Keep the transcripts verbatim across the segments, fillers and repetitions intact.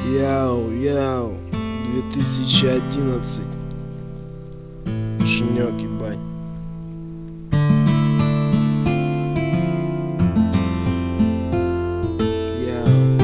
Яу, яу, две тысячи одиннадцать. Шнёк, ебать. Яу.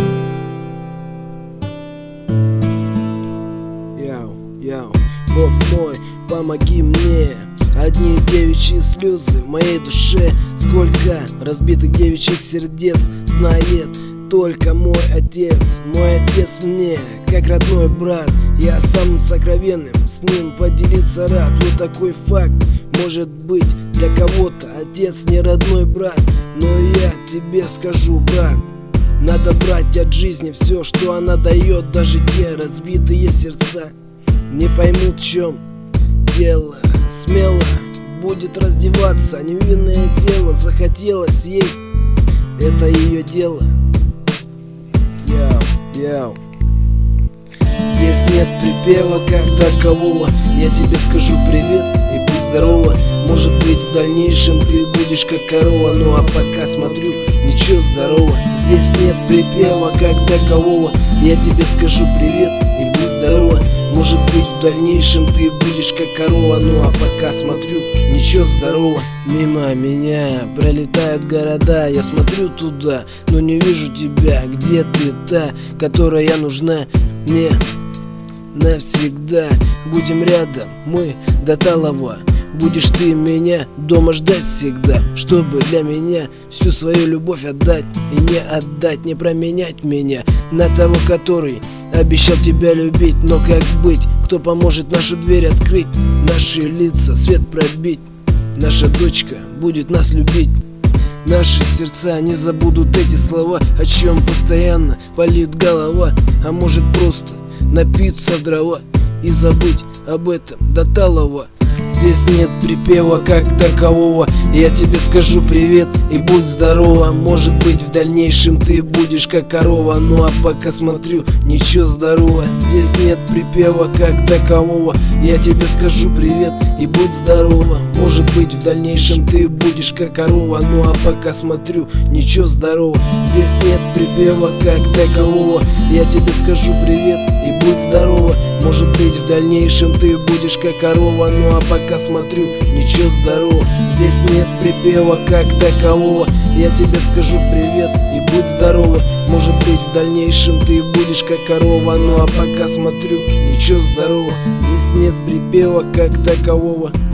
Яу, яу. Бог мой, помоги мне. Одни девичьи слезы в моей душе. Сколько разбитых девичьих сердец знает только мой отец. Мой отец мне как родной брат. Я самым сокровенным с ним поделиться рад. Вот такой факт может быть для кого-то отец не родной брат. Но я тебе скажу, брат, надо брать от жизни все, что она дает. Даже те разбитые сердца не поймут, в чем дело. Смело будет раздеваться невинное тело. Захотелось ей, это ее дело. Яу, яу. Здесь нет припева как такового. Я тебе скажу привет и будь здорова. Может быть в дальнейшем ты будешь как корова. Ну а пока смотрю, ничего, здорово. Здесь нет припева как такового. Я тебе скажу привет и будь здорова. Может быть в дальнейшем ты будешь как корова. Ну а пока смотрю, ничего, здорово. Мимо меня пролетают города. Я смотрю туда, но не вижу тебя. Где ты, та, которая нужна мне навсегда? Будем рядом мы до талого. Будешь ты меня дома ждать всегда, чтобы для меня всю свою любовь отдать. И не отдать, не променять меня на того, который обещал тебя любить. Но как быть? Кто поможет нашу дверь открыть, наши лица свет пробить? Наша дочка будет нас любить. Наши сердца не забудут эти слова, о чем постоянно болит голова. А может просто напиться в дрова и забыть об этом до талого. Здесь нет припева как такового. Я тебе скажу привет и будь здорова. Может быть в дальнейшем ты будешь как корова. Ну а пока смотрю, ничего, здорово. Здесь нет припева как такового. Я тебе скажу привет и будь здорова. Может быть в дальнейшем ты будешь как корова. Ну а пока смотрю, ничего, здорово. Здесь нет припева как такового. Я тебе скажу привет и будь здорова. Может быть в дальнейшем ты будешь как корова. Ну а пока смотрю, ничего, здорово. Здесь нет припева как такового. Я тебе скажу привет и будь здорова. Может быть в дальнейшем ты будешь как корова. Ну а пока смотрю, ничего, здорово. Здесь нет припева как такового.